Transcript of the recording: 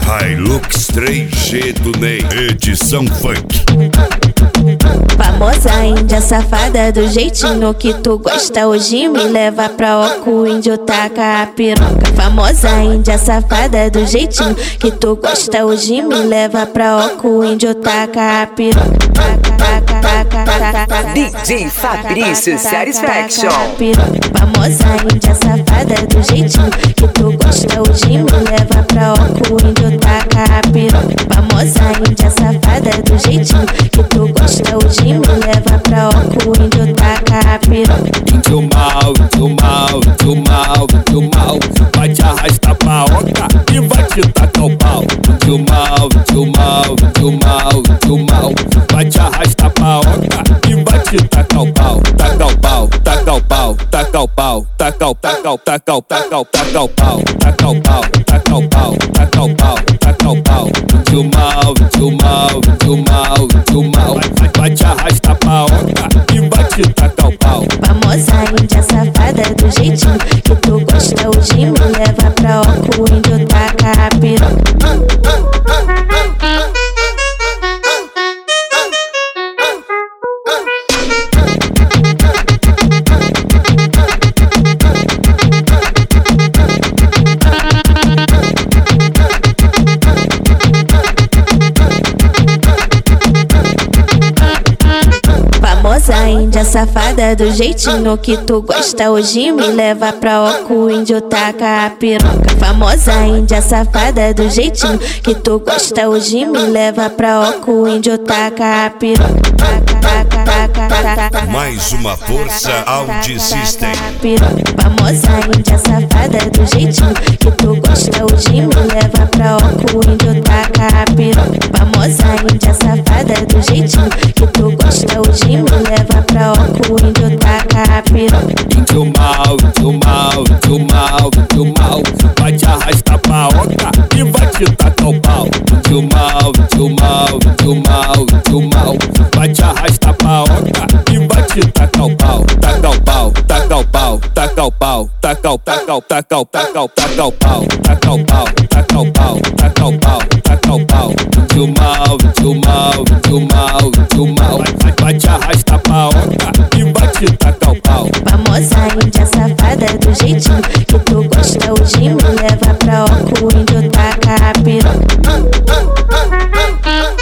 Hilux 3G do Ney, edição funk. Famosa índia safada do jeitinho que tu gosta, hoje me leva pra oco, índio taca a piroca. Famosa índia safada do jeitinho que tu gosta, hoje me leva pra oco, índio taca a piroca. DJ Fabrício Satisfaction. Famosa índia safada do jeitinho que tu gosta, hoje me leva pra oco, índio taca a piroca. Famosa índia safada do jeitinho que tu gosta, hoje me leva pra oco, índio taca a piroca. Índio mal, índio mal, índio mal, índio mal, vai te arrastar pra oca e vai te tacar o pau. Índio mal, índio mal, índio mal, índio mal, vai te arrastar pra oca e vai te tacar o pau. Taca o pau, taca o pau, taca o pau, taca o taca o taca o taca o taca o pau, taca o pau, taca o pau, taca o pau, taca o pau. Índio mal, índio mal, índio mal, índio mal, vai te arrastar pra oca e vai te tacar o pau. Famosa índia safada do jeitinho que tu gosta, hoje me leva pra oco, índio taca a piroca. Famosa índia safada do jeitinho que tu gosta, hoje me leva pra oco, índio taca a piroca. Famosa índia safada do jeitinho que tu gosta, hoje me leva pra oco, índio taca a piroca. Mais uma força Audi System. Famosa índia safada do jeitinho que tu gosta, hoje me leva pra oco, índio taca a piroca. Famosa índia safada do jeitinho que tu gosta, hoje me leva pra oco, índio taca a piroca. Índio mal, índio mal, índio mal, índio mal, vai te arrastar pra oca e vai te tacar o pau. Índio mal, índio mal, índio mal, índio mal, vai te arrastar pra oca e vai te tacar o pau. Taca o pau, taca o pau, taca o pau, taca o taca o taca o taca o taca o pau, taca o pau, taca o pau, taca o pau, taca o pau. Índio mal, índio mal, índio mal, índio mal, vai te arrastar pra oca e vai te tacar o pau. Famosa índia safada do jeitinho que tu gosta, hoje me leva pra oco, índio taca a piroca.